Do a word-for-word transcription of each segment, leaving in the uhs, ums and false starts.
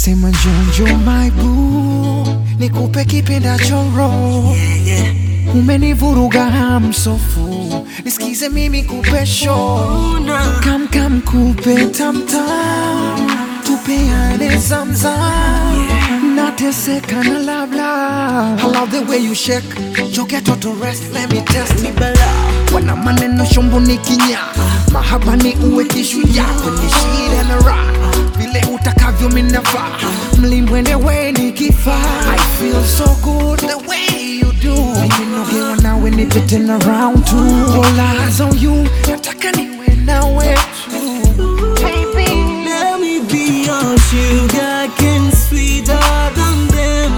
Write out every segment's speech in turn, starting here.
Nasema njonjo my boo, nikupe kipendacho roho. yeah, yeah. Umenivuruga hamsofu, nisikize mimi kupe show. Kam kam kupe tam tam, tupeane zamzam. yeah. Nateseka na love love. I love the way you shake, you get to rest, let me test me bala. Wana maneno shombo ni kinya, mahaba ni uwe kishuja. Kwenye shida na raha, vile utakavyo minafaa. Mlimbwende we ni kifa. I feel so good the way you do. Baby nogewa nawe nipiten around too. All eyes on you, nataka niwe nawe too. Baby, let me be your sugar cane, sweeter than them.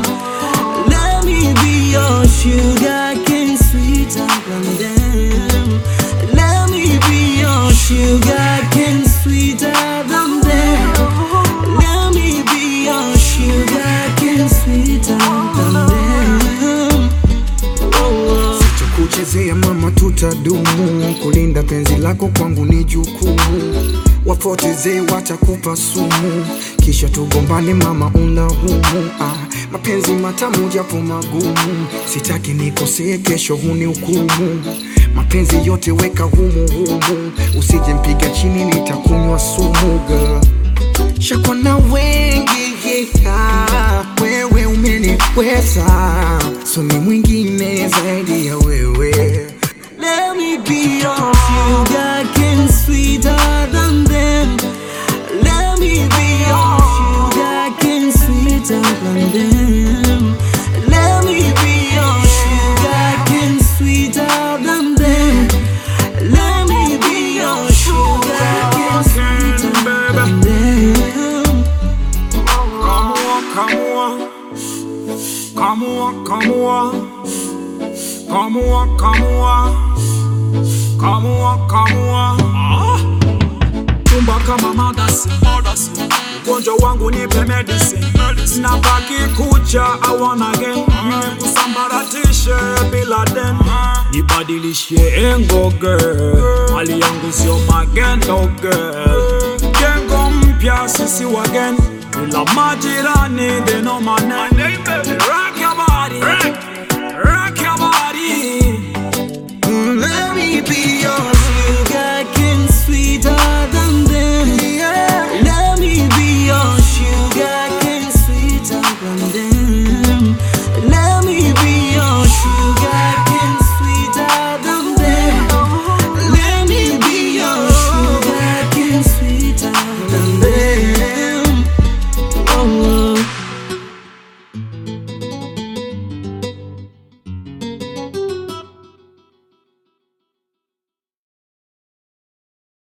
Let me be your sugar cane, sweeter than them. Let me be your sugar cane, sweeter than them. Let me be your sugar cane, sweeter than them. Oh, sitakuchezea mama, tutadumu. Kulinda penzi lako kwangu ni jukumu. Wapoteze watakupa sumu, kisha tugombane mama unahumu. ah, Mapenzi matamu japo magumu, sitaki nikosee kesho huni hukumu. Mapenzi yote weka humu humu, usije mpiga chini nitakunywa sumu girl. Shakwa na wengi yeah, wewe umeniweza, so ni mwingine zaidi ya wewe. let me be your sugar cane, sweeter than them. Let me be your sugar cane, sweeter than them. Let me be your sugar cane, sweeter than them. Let me be your sugar cane, sweeter than them. Come on, come on, come on, come on, come on, come on, come on, come on. Ah, tumba kama madasi, madasi. Ugonjwa wangu nipe medicine, medicine. Nabaki kucha, I wanna again. Nikusambaratishe bila den, nibadilishe engo girl. Hali yangu sio magendo girl. Jengo mpya sisi wagen, ila majirani they know my name. Rock your body.